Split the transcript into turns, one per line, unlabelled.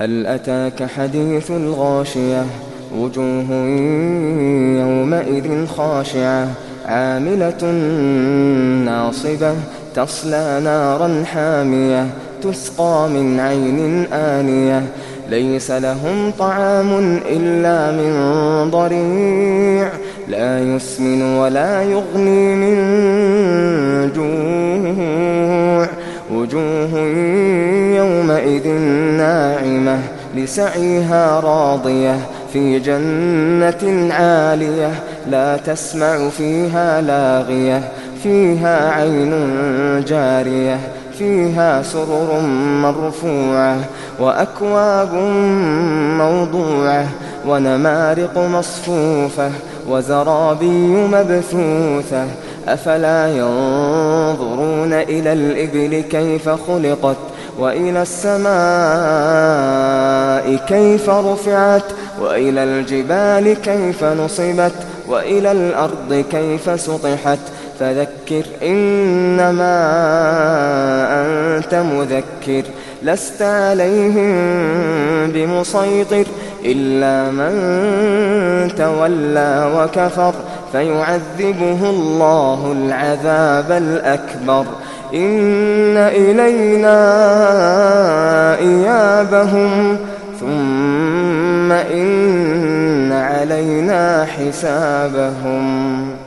هل أتاك حديث الغاشية وجوه يومئذ خاشعة عاملة ناصبة تصلى نارا حامية تسقى من عين آنية ليس لهم طعام إلا من ضريع لا يسمن ولا يغني من جوع وجوه يومئذ ناعمة لسعيها راضية في جنة عالية لا تسمع فيها لاغية فيها عين جارية فيها سرر مرفوعة وأكواب موضوعة ونمارق مصفوفة وزرابي مبثوثة أفلا ينظرون إلى الإبل كيف خلقت وإلى السماء كيف رفعت وإلى الجبال كيف نصبت وإلى الأرض كيف سطحت فذكر إنما أنت مذكر لست عليهم بمسيطر إلا من تولى وكفر فيعذبه الله العذاب الأكبر إن إلينا إيابهم ثم إن علينا حسابهم